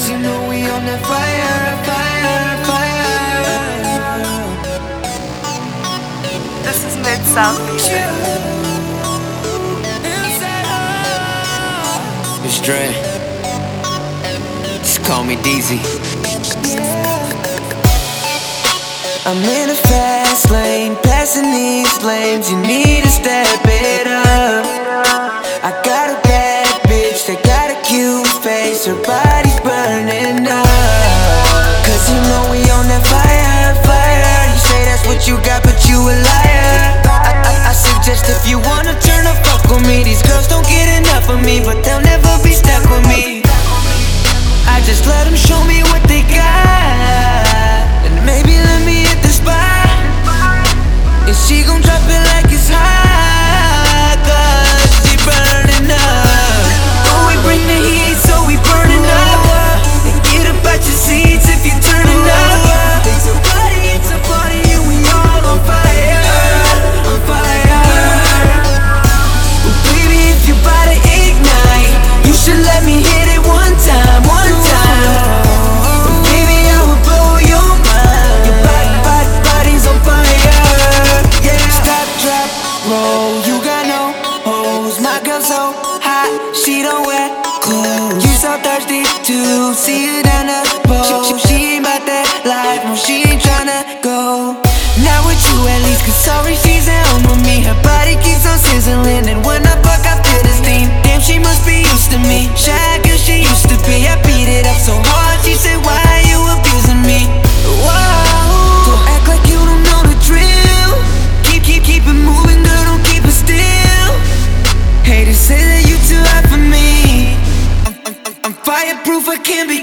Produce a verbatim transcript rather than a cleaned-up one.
Cause you know we on that fire, fire, fire. This is Mid-South Music. It's Dre. Just call me D Z. I'm in a fast lane, passing these flames. You need to step it up. I got a bad bitch that got a cute face. Her body's burning up. Cause you know we on that fire, fire. You say that's what you got, but you a liar. I, I, I suggest if you wanna turn the fuck with me, these girls don't get enough of me, but they'll never be stuck with me. I just let them show me what they got, and maybe let me hit the spot. And she gon' drop it like it's hot, cause she burning up. Oh, we bring the heat, so we burning up. And get up out your seats if you're turning up. It's a party, it's a party, and we all on fire, on fire. Well, baby, if you're about to ignite, you should let me hit it one time, one time. And baby, I will blow your mind. Your body, body, body's on fire. Yeah, stop, drop, roll. You got no hoes. My girl so hot, she don't wear clothes. You so thirsty to see her down the pole. She, she ain't about that life, no, she ain't tryna go. Not with you at least, cause sorry she's at home with me. Her body keeps on sizzling, and when I fuck I feel the steam. Damn, she must be used to me. Shy girl she used to be. I beat it up so hard, she said, why are you abusing me? Whoa, don't act like you don't know the drill. Keep, keep, keep it moving, girl, don't keep it still. Haters say that you too hot for me. I'm, I'm, I'm, I'm fireproof, I can't be